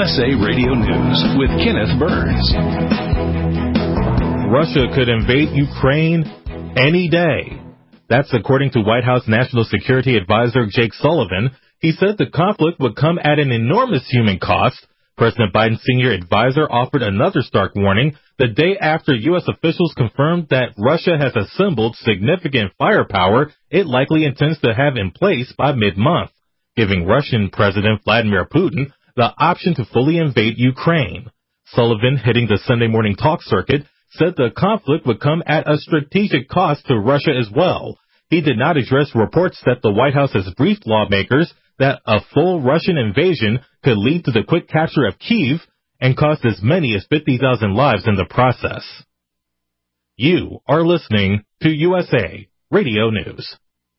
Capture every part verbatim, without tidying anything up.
S A Radio News with Kenneth Burns. Russia could invade Ukraine any day. That's according to White House National Security Advisor Jake Sullivan. He said the conflict would come at an enormous human cost. President Biden's senior advisor offered another stark warning the day after U S officials confirmed that Russia has assembled significant firepower it likely intends to have in place by mid-month, giving Russian President Vladimir Putin the option to fully invade Ukraine. Sullivan, hitting the Sunday morning talk circuit, said the conflict would come at a strategic cost to Russia as well. He did not address reports that the White House has briefed lawmakers that a full Russian invasion could lead to the quick capture of Kyiv and cost as many as fifty thousand lives in the process. You are listening to U S A Radio News.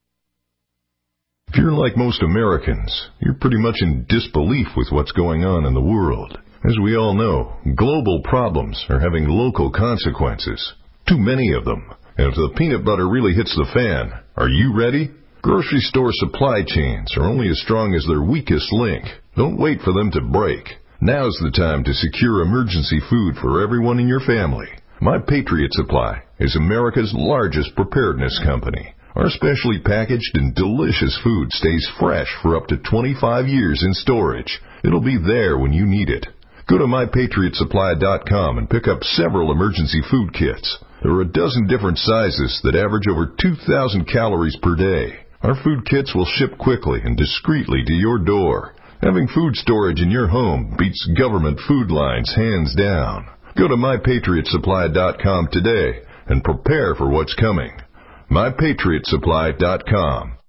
If you're like most Americans, you're pretty much in disbelief with what's going on in the world. As we all know, global problems are having local consequences. Too many of them. And if the peanut butter really hits the fan, are you ready? Grocery store supply chains are only as strong as their weakest link. Don't wait for them to break. Now's the time to secure emergency food for everyone in your family. My Patriot Supply is America's largest preparedness company. Our specially packaged and delicious food stays fresh for up to twenty-five years in storage. It'll be there when you need it. Go to my patriot supply dot com and pick up several emergency food kits. There are a dozen different sizes that average over two thousand calories per day. Our food kits will ship quickly and discreetly to your door. Having food storage in your home beats government food lines hands down. Go to my patriot supply dot com today and prepare for what's coming. my patriot supply dot com.